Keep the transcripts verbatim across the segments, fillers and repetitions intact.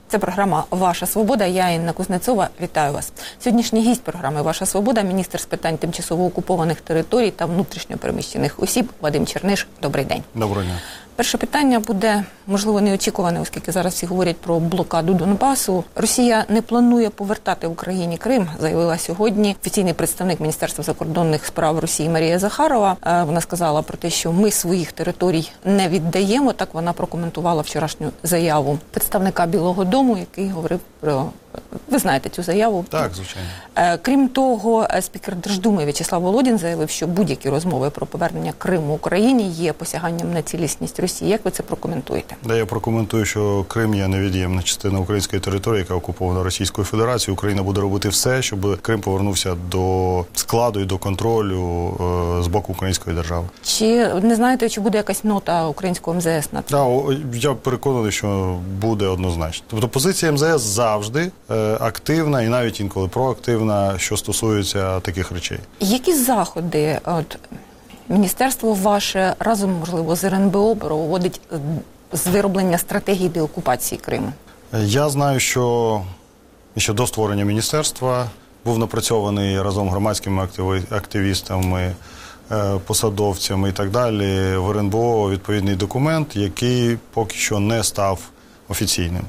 Це програма «Ваша свобода». Я, Інна Кузнецова, вітаю вас. Сьогоднішній гість програми «Ваша свобода» – міністр з питань тимчасово окупованих територій та внутрішньо переміщених осіб Вадим Черниш. Добрий день. Доброго дня. Перше питання буде, можливо, неочікуване, оскільки зараз всі говорять про блокаду Донбасу. Росія не планує повертати Україні Крим, заявила сьогодні офіційний представник Міністерства закордонних справ Росії Марія Захарова. Вона сказала про те, що ми своїх територій не віддаємо. Так вона прокоментувала вчорашню заяву представника Білого дому, який говорив про... Ви знаєте цю заяву? Так, звичайно. Крім того, спікер Держдуми В'ячеслав Володін заявив, що будь-які розмови про повернення Криму Україні є посяганням на цілісність Росії. Як ви це прокоментуєте? Да, я прокоментую, що Крим є невід'ємна частина української території, яка окупована Російською Федерацією. Україна буде робити все, щоб Крим повернувся до складу і до контролю е, з боку української держави. Чи не знаєте, чи буде якась нота українського ем зе ес на це? Да, я переконаний, що буде однозначно. Тобто позиція ем зе ес завжди е, активна і навіть інколи проактивна, що стосується таких речей. Які заходи от міністерство ваше разом, можливо, з ер ен бе о проводить з вироблення стратегії деокупації Криму? Я знаю, що ще до створення міністерства був напрацьований разом з громадськими активістами, посадовцями і так далі в ер ен бе о відповідний документ, який поки що не став офіційним.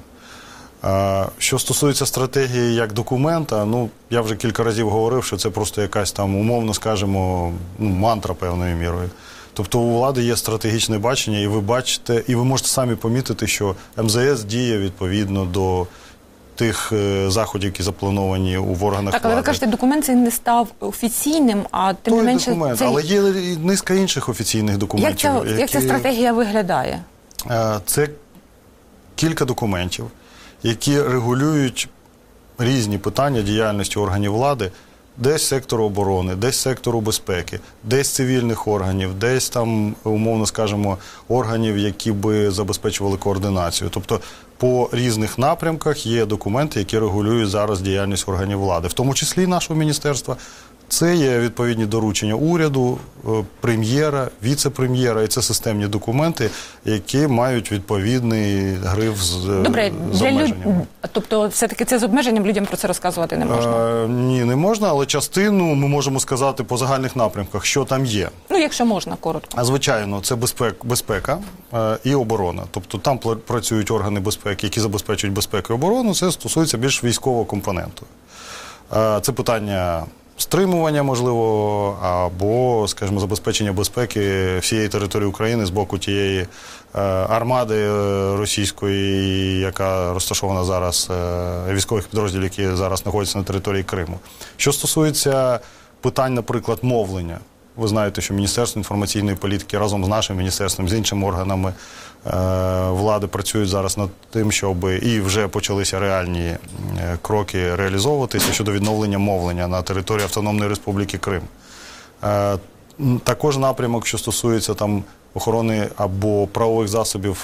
Що стосується стратегії як документа, ну, я вже кілька разів говорив, що це просто якась там, умовно скажемо, ну, мантра певною мірою. Тобто у влади є стратегічне бачення, і ви бачите, і ви можете самі помітити, що ем зе ес діє відповідно до тих е, заходів, які заплановані у органах так, але влади. ви кажете, документ цей не став офіційним, а тим не менше... документ, цей... але є низка інших офіційних документів. Як ця, які... як ця стратегія виглядає? Е, це кілька документів, які регулюють різні питання діяльності органів влади, десь сектору оборони, десь сектору безпеки, десь цивільних органів, десь там, умовно скажемо, органів, які би забезпечували координацію. Тобто по різних напрямках є документи, які регулюють зараз діяльність органів влади, в тому числі нашого міністерства. Це є відповідні доручення уряду, прем'єра, віце-прем'єра, і це системні документи, які мають відповідний гриф з, Добре, з обмеженням. Люд... Тобто все-таки це з обмеженням, людям про це розказувати не можна? А, ні, не можна, але частину ми можемо сказати по загальних напрямках, що там є. Ну, якщо можна, коротко. А звичайно, це безпек, безпека е, і оборона. Тобто там працюють органи безпеки, які забезпечують безпеку і оборону, це стосується більш військового компоненту. Е, це питання стримування, можливо, або, скажімо, забезпечення безпеки всієї території України з боку тієї е, армади російської, яка розташована зараз, е, військових підрозділів, які зараз знаходяться на території Криму. Що стосується питань, наприклад, мовлення, ви знаєте, що Міністерство інформаційної політики разом з нашим міністерством, з іншими органами е, влади працюють зараз над тим, щоб і вже почалися реальні е, кроки реалізовуватися щодо відновлення мовлення на території Автономної Республіки Крим. Е, також напрямок, що стосується там охорони або правових засобів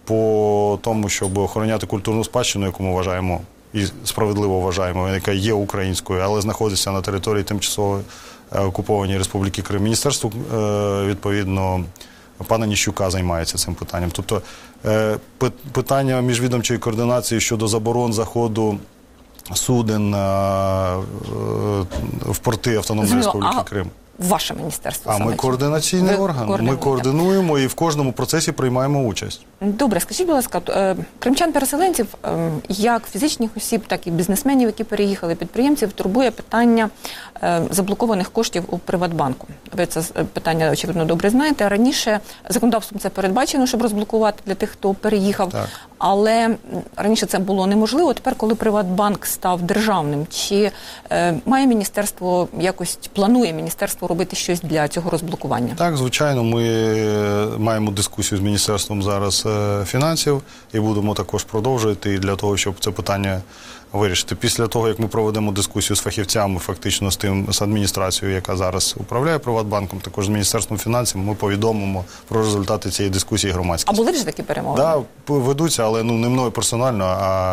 по тому, щоб охороняти культурну спадщину, яку ми вважаємо і справедливо вважаємо, яка є українською, але знаходиться на території тимчасової окупованій Республіки Крим. Міністерство, відповідно, пана Ніщука займається цим питанням. Тобто питання міжвідомчої координації щодо заборон заходу суден в порти Автономної Республіки Крим. Ваше міністерство? А ми координаційний орган. Ми координуємо і в кожному процесі приймаємо участь. Добре, скажіть, будь ласка, кримчан-переселенців, як фізичних осіб, так і бізнесменів, які переїхали, підприємців, турбує питання заблокованих коштів у Приватбанку. Ви це питання, очевидно, добре знаєте. Раніше законодавством це передбачено, щоб розблокувати для тих, хто переїхав. Так. Але раніше це було неможливо. Тепер, коли Приватбанк став державним, чи е, має міністерство якось, планує міністерство робити щось для цього розблокування? Так, звичайно, ми маємо дискусію з Міністерством зараз е, фінансів і будемо також продовжувати для того, щоб це питання вирішити. Після того, як ми проведемо дискусію з фахівцями, фактично з тим, з адміністрацією, яка зараз управляє Приватбанком, також з Міністерством фінансів, ми повідомимо про результати цієї дискусії громадськості. А були вже такі перемовини? Так, да, ведуться, але ну, не мною персонально, а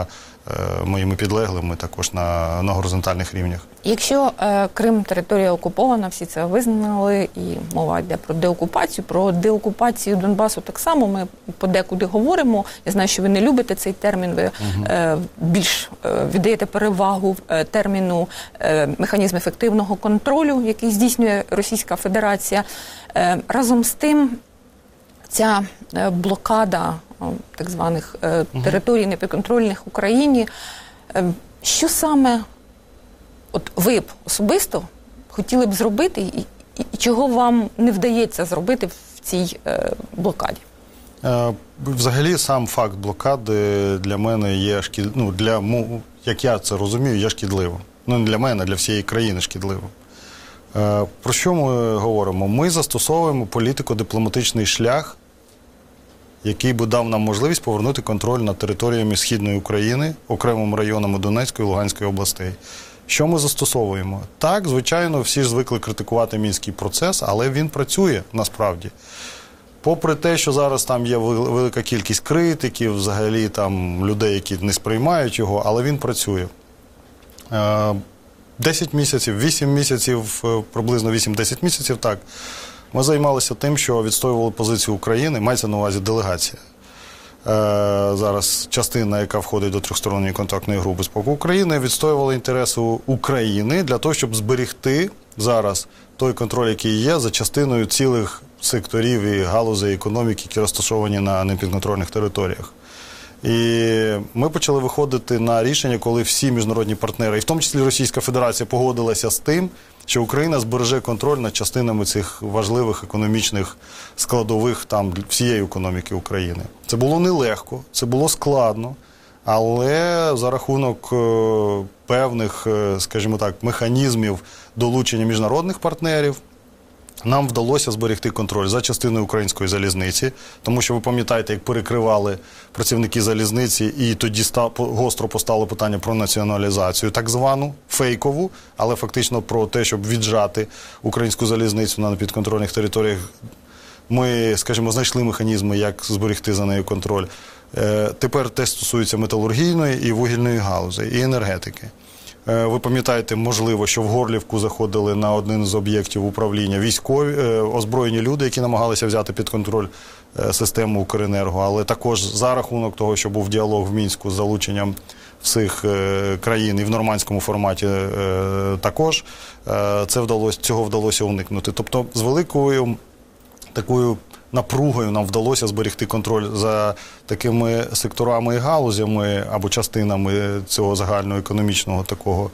моїми підлеглими також на, на горизонтальних рівнях. Якщо е, Крим територія окупована, всі це визнали, і мова йде про деокупацію, про деокупацію Донбасу так само ми подекуди говоримо. Я знаю, що ви не любите цей термін, ви угу. е, більш е, віддаєте перевагу е, терміну е, механізм ефективного контролю, який здійснює Російська Федерація. Е, разом з тим, ця е, блокада е, так званих е, угу. територій непідконтрольних Україні, е, що саме от ви б особисто хотіли б зробити, і, і, і чого вам не вдається зробити в цій е, блокаді? Е, взагалі, сам факт блокади для мене є шкід... ну, для, як я це розумію, є шкідливим. Ну, не для мене, а для всієї країни шкідливим. Е, про що ми говоримо? Ми застосовуємо політико-дипломатичний шлях, який би дав нам можливість повернути контроль над територіями Східної України, окремими районами Донецької і Луганської областей. Що ми застосовуємо? Так, звичайно, всі ж звикли критикувати Мінський процес, але він працює насправді. Попри те, що зараз там є велика кількість критиків, взагалі там людей, які не сприймають його, але він працює. десять місяців, вісім місяців, приблизно вісім-десять місяців, так, ми займалися тим, що відстоювали позицію України, мається на увазі делегація. Зараз частина, яка входить до трьохсторонньої контактної групи безпеки України, відстоювала інтереси України для того, щоб зберегти зараз той контроль, який є, за частиною цілих секторів і галузей економіки, які розташовані на непідконтрольних територіях. І ми почали виходити на рішення, коли всі міжнародні партнери, і в тому числі Російська Федерація, погодилася з тим, що Україна збереже контроль над частинами цих важливих економічних складових там всієї економіки України. Це було нелегко, це було складно, але за рахунок е, певних, е, скажімо так, механізмів долучення міжнародних партнерів, нам вдалося зберегти контроль за частиною української залізниці, тому що ви пам'ятаєте, як перекривали працівники залізниці, і тоді став, гостро постало питання про націоналізацію, так звану, фейкову, але фактично про те, щоб віджати українську залізницю на підконтрольних територіях. Ми, скажімо, знайшли механізми, як зберегти за нею контроль. Е, тепер те стосується металургійної і вугільної галузі, і енергетики. Ви пам'ятаєте, можливо, що в Горлівку заходили на один з об'єктів управління військові, озброєні люди, які намагалися взяти під контроль систему Укренерго, але також за рахунок того, що був діалог в Мінську з залученням всіх країн і в нормандському форматі також, це вдалося, цього вдалося уникнути. Тобто з великою такою напругою нам вдалося зберегти контроль за такими секторами і галузями або частинами цього загального економічного такого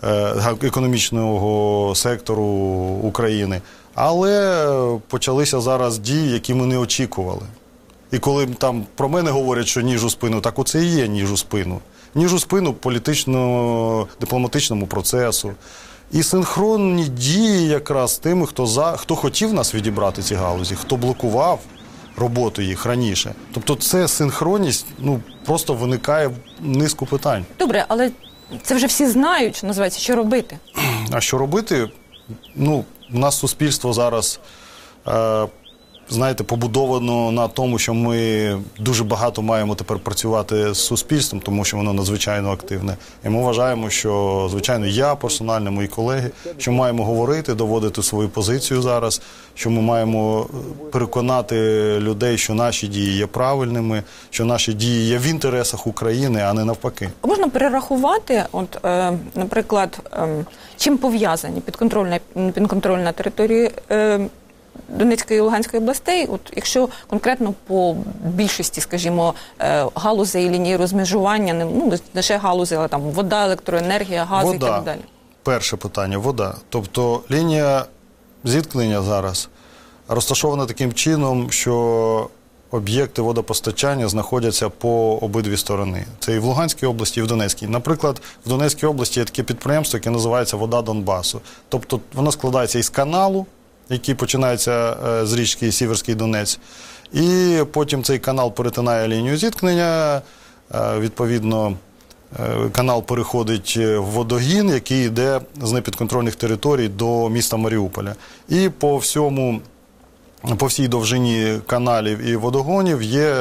економічного сектору України. Але почалися зараз дії, які ми не очікували. І коли там про мене говорять, що ніж у спину, так оце і є ніж у спину. Ніж у спину політично-дипломатичному процесу. І синхронні дії якраз з тими, хто, за, хто хотів нас відібрати ці галузі, хто блокував роботу їх раніше. Тобто це синхронність, ну, просто виникає низку питань. Добре, але це вже всі знають, що називається, що робити? А що робити? Ну, у нас суспільство зараз, е, знаєте, побудовано на тому, що ми дуже багато маємо тепер працювати з суспільством, тому що воно надзвичайно активне. І ми вважаємо, що, звичайно, я персонально, мої колеги, що маємо говорити, доводити свою позицію зараз, що ми маємо переконати людей, що наші дії є правильними, що наші дії є в інтересах України, а не навпаки. Можна перерахувати, от, е, наприклад, е, чим пов'язані підконтрольна, підконтрольна територія е, Донецької і Луганської областей, от якщо конкретно по більшості, скажімо, галузей і лінії розмежування, не, ну, не лише галузей, але там вода, електроенергія, газ вода. І так далі. Перше питання – вода. Тобто лінія зіткнення зараз розташована таким чином, що об'єкти водопостачання знаходяться по обидві сторони. Це і в Луганській області, і в Донецькій. Наприклад, в Донецькій області є таке підприємство, яке називається «Вода Донбасу». Тобто воно складається із каналу, який починається з річки Сіверський Донець, і потім цей канал перетинає лінію зіткнення, відповідно, канал переходить в водогін, який йде з непідконтрольних територій до міста Маріуполя. І по всьому, по всій довжині каналів і водогонів є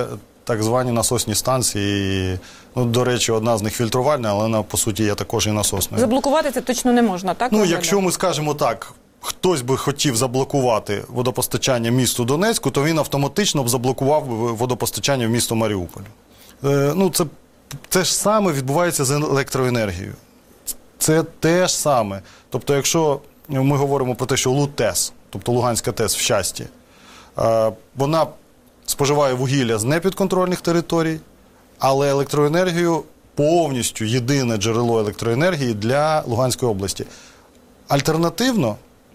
так звані насосні станції. Ну, до речі, одна з них фільтрувальна, але вона, по суті, є також і наsoсною. Заблокувати це точно не можна, так? Ну, якщо ми скажемо так, хтось би хотів заблокувати водопостачання місту Донецьку, то він автоматично б заблокував водопостачання в місто Маріуполь. Е, ну, це те ж саме відбувається з електроенергією. Це те ж саме. Тобто, якщо ми говоримо про те, що ЛУТЕС, тобто Луганська ТЕС в Щасті, е, вона споживає вугілля з непідконтрольних територій, але електроенергію повністю єдине джерело електроенергії для Луганської області. Альтернативно,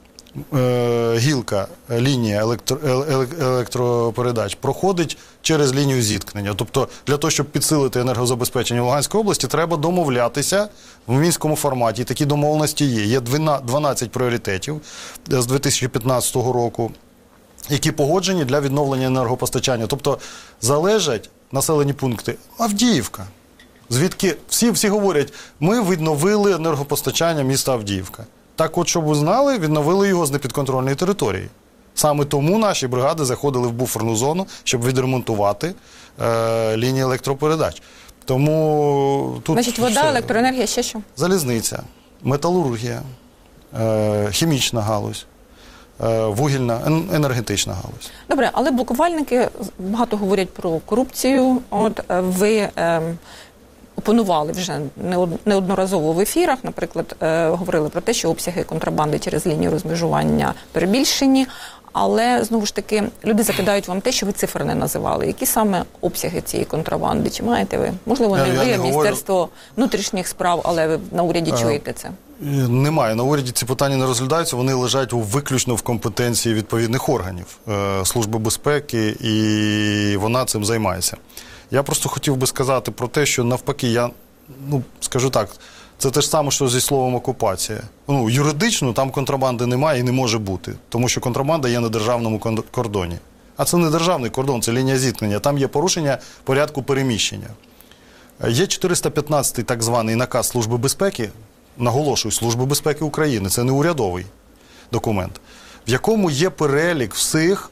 е, гілка, лінія електро, електропередач проходить через лінію зіткнення. Тобто, для того, щоб підсилити енергозабезпечення Луганської області, треба домовлятися в мінському форматі. І такі домовленості є. Є дванадцять пріоритетів з дві тисячі п'ятнадцятого року, які погоджені для відновлення енергопостачання. Тобто, залежать населені пункти. Авдіївка. Звідки всі, всі говорять, ми відновили енергопостачання міста Авдіївка. Так от, щоб ви знали, відновили його з непідконтрольної території. Саме тому наші бригади заходили в буферну зону, щоб відремонтувати е, лінії електропередач. Тому тут Значить, вода, все. електроенергія, ще що? Залізниця, металургія, е, хімічна галузь, е, вугільна, енергетична галузь. Добре, але блокувальники багато говорять про корупцію. От ви е, опонували вже неодноразово в ефірах, наприклад, е, говорили про те, що обсяги контрабанди через лінію розмежування перебільшені, але, знову ж таки, люди закидають вам те, що ви цифр не називали. Які саме обсяги цієї контрабанди? Чи маєте ви? Можливо, не я, ви, я а не Міністерство говорю... внутрішніх справ, але ви на уряді а... чуєте це? Немає. На уряді ці питання не розглядаються, вони лежать виключно в компетенції відповідних органів е, Служби безпеки, і вона цим займається. Я просто хотів би сказати про те, що навпаки, я, ну, скажу так, це те ж саме, що зі словом окупація. Ну, юридично там контрабанди немає і не може бути, тому що контрабанда є на державному кордоні. А це не державний кордон, це лінія зіткнення. Там є порушення порядку переміщення. Є чотириста п'ятнадцятий так званий наказ Служби безпеки, наголошую, Служби безпеки України, це не урядовий документ, в якому є перелік всіх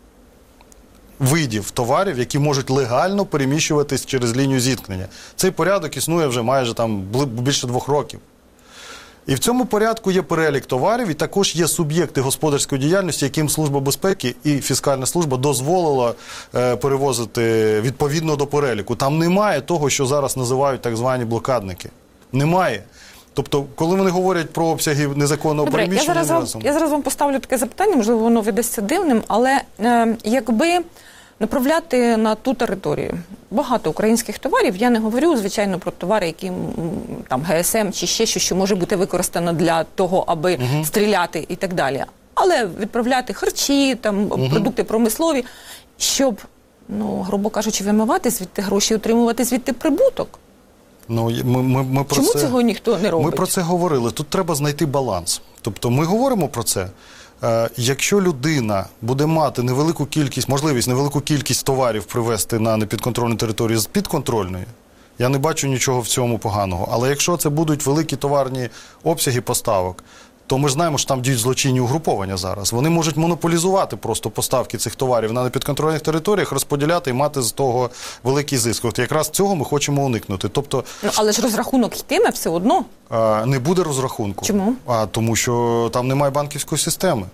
видів товарів, які можуть легально переміщуватись через лінію зіткнення. Цей порядок існує вже майже там більше двох років. І в цьому порядку є перелік товарів, і також є суб'єкти господарської діяльності, яким Служба безпеки і фіскальна служба дозволила е, перевозити відповідно до переліку. Там немає того, що зараз називають так звані блокадники. Немає. Тобто, коли вони говорять про обсяги незаконного Добре, переміщення... Я зараз, вам, я зараз вам поставлю таке запитання, можливо, воно видасться дивним, але е, якби направляти на ту територію багато українських товарів, я не говорю, звичайно, про товари, які там ге ес ем чи ще щось, що може бути використано для того, аби угу. стріляти і так далі. Але відправляти харчі, там, угу. продукти промислові, щоб, ну, грубо кажучи, вимивати звідти гроші, отримувати звідти прибуток. Ну, ми, ми, ми про Чому це, цього ніхто не робить? Ми про це говорили. Тут треба знайти баланс. Тобто ми говоримо про це. Е, якщо людина буде мати невелику кількість, можливість невелику кількість товарів привезти на непідконтрольну територію з підконтрольної, я не бачу нічого в цьому поганого. Але якщо це будуть великі товарні обсяги поставок, то ми ж знаємо, що там діють злочинні угруповання зараз. Вони можуть монополізувати просто поставки цих товарів на непідконтрольних територіях, розподіляти і мати з того великий зиск. От якраз цього ми хочемо уникнути. Тобто, ну, але ж розрахунок йтиме все одно. А, не буде розрахунку. Чому? А, тому що там немає банківської системи.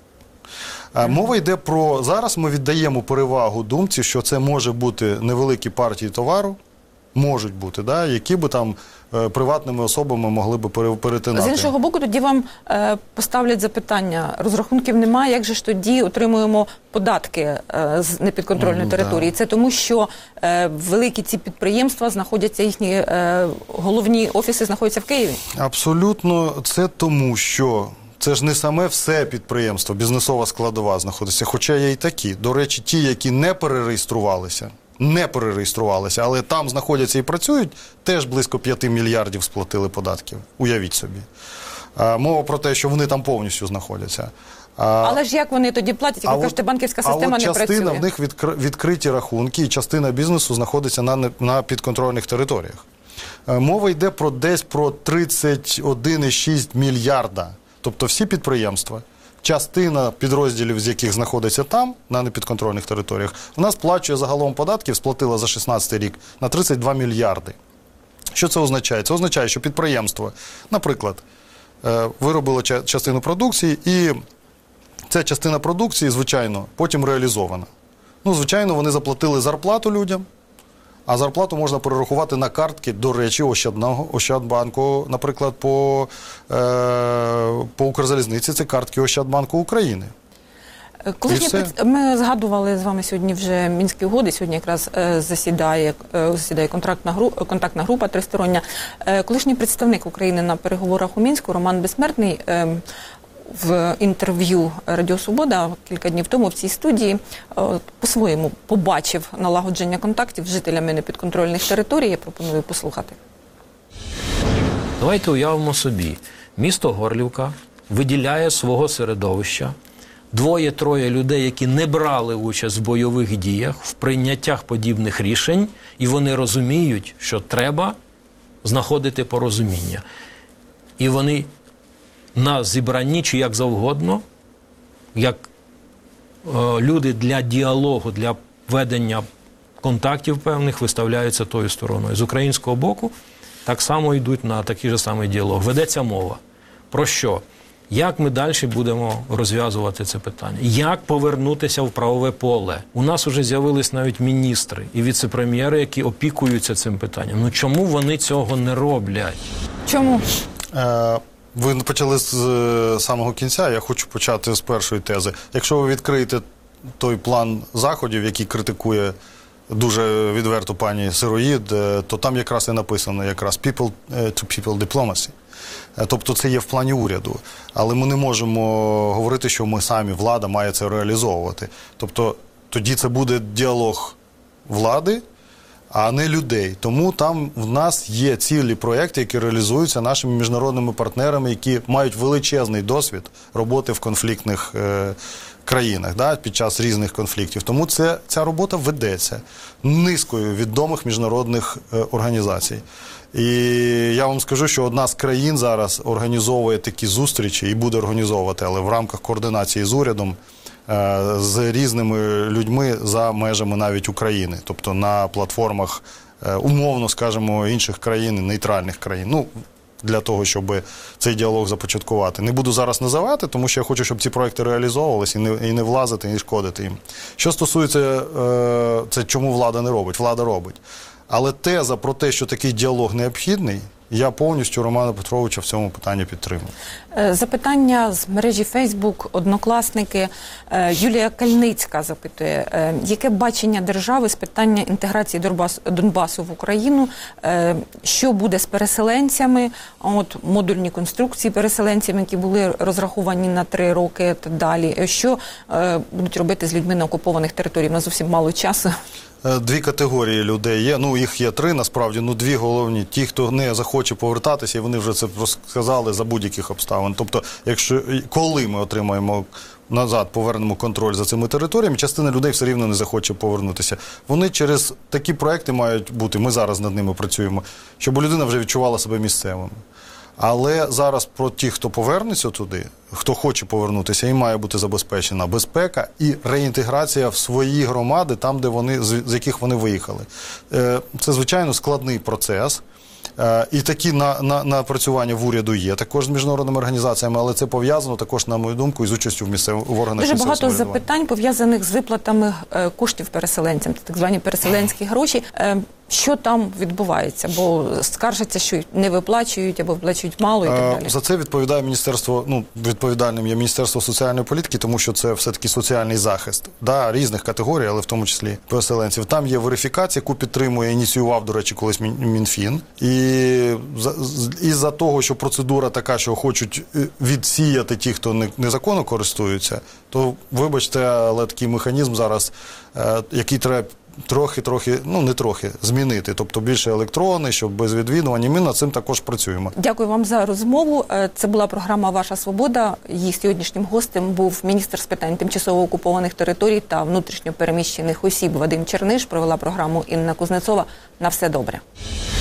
А, мова йде про... Зараз ми віддаємо перевагу думці, що це може бути невеликі партії товару, можуть бути, да, які би там е, приватними особами могли би перетинати. З іншого боку, тоді вам е, поставлять запитання, розрахунків немає, як же ж тоді отримуємо податки е, з непідконтрольної mm, території? Да. Це тому, що е, великі ці підприємства знаходяться, їхні е, головні офіси знаходяться в Києві? Абсолютно, це тому, що це ж не саме все підприємство, бізнесова складова знаходиться, хоча є і такі. До речі, ті, які не перереєструвалися, не перереєструвалися, але там знаходяться і працюють, теж близько п'яти мільярдів сплатили податків. Уявіть собі. А, мова про те, що вони там повністю знаходяться. А, але ж як вони тоді платять, як ви кажете, банківська система не працює? А от частина в них відкр... відкриті рахунки, і частина бізнесу знаходиться на, на підконтрольних територіях. А, мова йде про десь про тридцять один цілих шість десятих мільярда. Тобто всі підприємства, частина підрозділів, з яких знаходиться там, на непідконтрольних територіях, у нас сплачує загалом податків, сплатила за шістнадцятий рік на тридцять два мільярди. Що це означає? Це означає, що підприємство, наприклад, виробило частину продукції, і ця частина продукції, звичайно, потім реалізована. Ну, звичайно, вони заплатили зарплату людям, а зарплату можна перерахувати на картки, до речі, Ощадного, Ощадбанку, наприклад, по, е, по Укрзалізниці, це картки Ощадбанку України. Колишні пред... Ми згадували з вами сьогодні вже Мінські угоди, сьогодні якраз е, засідає, е, засідає контрактна, гру... контактна група тристороння. Е, колишній представник України на переговорах у Мінську Роман Безсмертний е, в інтерв'ю Радіо Свобода кілька днів тому в цій студії е, по-своєму побачив налагодження контактів з жителями непідконтрольних територій. Я пропоную послухати. Давайте уявимо собі, місто Горлівка виділяє свого середовища двоє-троє людей, які не брали участь в бойових діях, в прийняттях подібних рішень, і вони розуміють, що треба знаходити порозуміння. І вони на зібранні, чи як завгодно, як е, люди для діалогу, для ведення контактів певних, виставляються тою стороною. З українського боку так само йдуть на такий же самий діалог. Ведеться мова. Про що? Як ми далі будемо розв'язувати це питання? Як повернутися в правове поле? У нас вже з'явились навіть міністри і віце-прем'єри, які опікуються цим питанням. Ну чому вони цього не роблять? Чому? Е, ви почали з самого кінця, я хочу почати з першої тези. Якщо ви відкриєте той план заходів, який критикує дуже відверто пані Сироїд, то там якраз і написано якраз people to people diplomacy. Тобто це є в плані уряду. Але ми не можемо говорити, що ми самі, влада, має це реалізовувати. Тобто тоді це буде діалог влади, а не людей. Тому там в нас є цілі проєкти, які реалізуються нашими міжнародними партнерами, які мають величезний досвід роботи в конфліктних е, країнах, да, під час різних конфліктів. Тому це, ця робота ведеться низкою відомих міжнародних е, організацій. І я вам скажу, що одна з країн зараз організовує такі зустрічі і буде організовувати, але в рамках координації з урядом, е, з різними людьми за межами навіть України, тобто на платформах, е, умовно, скажімо, інших країн, нейтральних країн. Ну, для того, щоб цей діалог започаткувати. Не буду зараз називати, тому що я хочу, щоб ці проекти реалізовувалися і не, і не влазити, і не шкодити їм. Що стосується, е, це чому влада не робить? Влада робить. Але теза про те, що такий діалог необхідний, я повністю Романа Петровича в цьому питанні підтримую. Запитання з мережі Фейсбук, однокласники. Юлія Кальницька запитує, яке бачення держави з питання інтеграції Донбасу в Україну, що буде з переселенцями, от модульні конструкції переселенців, які були розраховані на три роки та далі, що будуть робити з людьми на окупованих територіях, у нас зовсім мало часу. Дві категорії людей є, ну їх є три насправді, ну дві головні. Ті, хто не захоче повертатися, і вони вже це сказали за будь-яких обставин. Тобто, якщо, коли ми отримаємо назад, повернемо контроль за цими територіями, частина людей все рівно не захоче повернутися. Вони через такі проекти мають бути, ми зараз над ними працюємо, щоб людина вже відчувала себе місцевим. Але зараз про ті, хто повернеться туди, хто хоче повернутися, їм має бути забезпечена безпека і реінтеграція в свої громади, там, де вони, з яких вони виїхали. Це, звичайно, складний процес. І такі напрацювання в уряду є, також з міжнародними організаціями, але це пов'язано також, на мою думку, із участю в, місцев... в органах Дуже місцевого багато запитань пов'язаних з виплатами коштів переселенцям, так звані переселенські гроші. Що там відбувається? Бо скаржаться, що не виплачують або виплачують мало і так далі. За це відповідає міністерство, ну, відповідальним є Міністерство соціальної політики, тому що це все-таки соціальний захист. Да, різних категорій, але в тому числі переселенців. Там є верифікація, яку підтримує, ініціював, до речі, колись Мінфін. І із-за того, що процедура така, що хочуть відсіяти ті, хто незаконно користуються, то, вибачте, але такий механізм зараз, який треба трохи-трохи, ну не трохи, змінити, тобто більше електронний, щоб без відвідування. Ми над цим також працюємо. Дякую вам за розмову. Це була програма «Ваша свобода». Її сьогоднішнім гостем був міністр з питань тимчасово окупованих територій та внутрішньо переміщених осіб Вадим Черниш. Провела програму Інна Кузнецова. На все добре.